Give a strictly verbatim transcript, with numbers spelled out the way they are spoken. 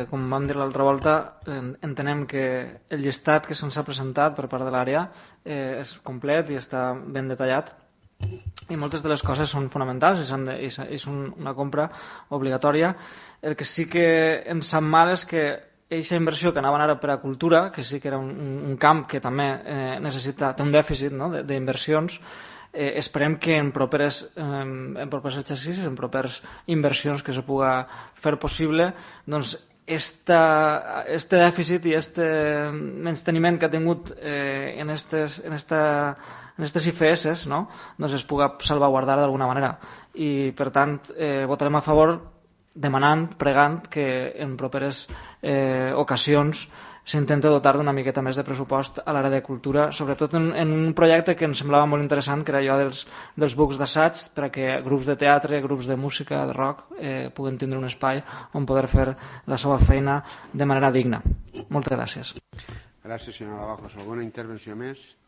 eh, com vam dir l'altra volta, eh, entenem que el llistat que se'ns ha presentat per part de l'àrea eh, és complet i està ben detallat, i moltes de les coses són fonamentals i són, de, i són una compra obligatòria. El que sí que ens sap mal és que aquesta inversió que anava ara per a cultura, que sí que era un, un camp que també eh, necessita, té un dèficit, no?, d'inversions, eh, esperem que en propers, eh, en propers exercicis, en propers inversions que se puga fer possible, doncs esta, este dèficit i este menysteniment que ha tingut eh, en estes, en esta en aquestes I F S, no?, doncs es puga salvaguardar d'alguna manera. I, per tant, eh, votarem a favor demanant, pregant que en properes eh, ocasions s'intenta dotar d'una miqueta més de pressupost a l'àrea de cultura, sobretot en, en un projecte que ens semblava molt interessant, que era allò dels, dels bucs d'assaig, perquè grups de teatre, grups de música, de rock, eh, puguen tindre un espai on poder fer la seva feina de manera digna. Moltes gràcies. Gràcies, senyora Lavajos. Alguna intervenció més?